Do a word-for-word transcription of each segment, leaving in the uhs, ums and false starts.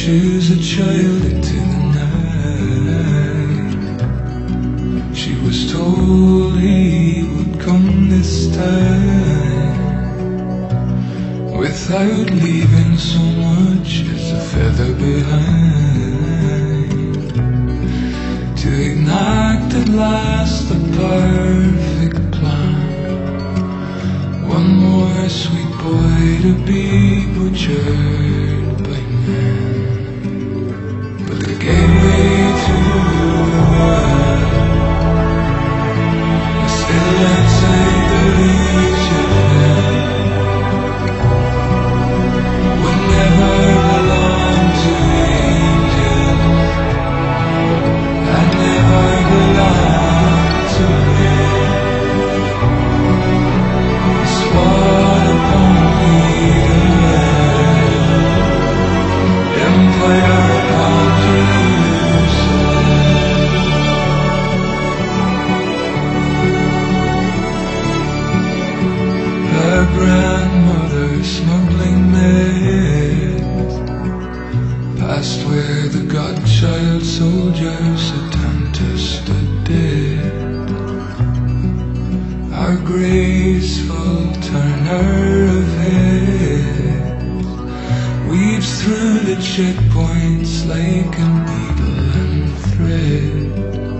pushes a child into the night. She was told he would come this time, without leaving so much as a feather behind, to enact at last the perfect plan. One more sweet boy to be butchered by men, but the gateway to the world is still outside the reach of hell. Would never belong to angels, I'd never belong to men. Swore upon me empire upon Jerusalem. Her grandmother smuggling maids past where the godchild soldier Satanta stood dead. Our graceful turner of heads weaves through the checkpoints like a needle and thread.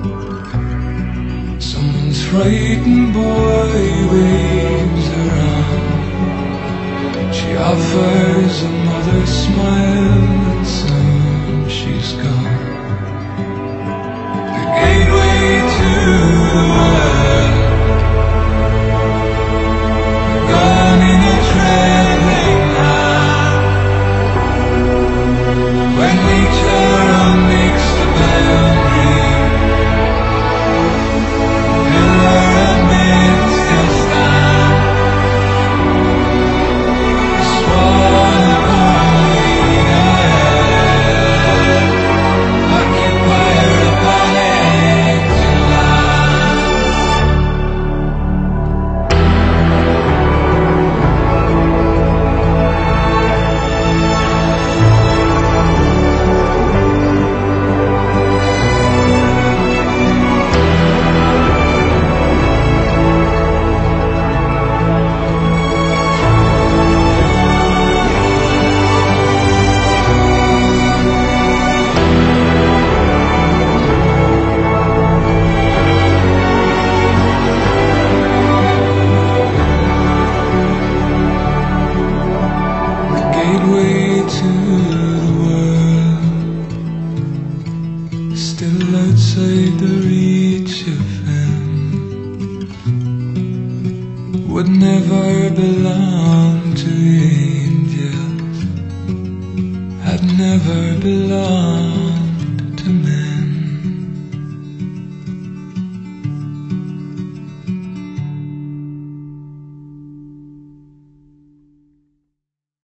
Someone's frightened boy waves her on. She offers a mother's smile, and soon she's gone. The gateway to the world, gone in a trembling hand. When nature unmakes the boundary, pillar and men still stand. Sworn upon leader, occupier upon exit land. The gateway to the world, still outside the reach of him, would never belong to angels, had never belonged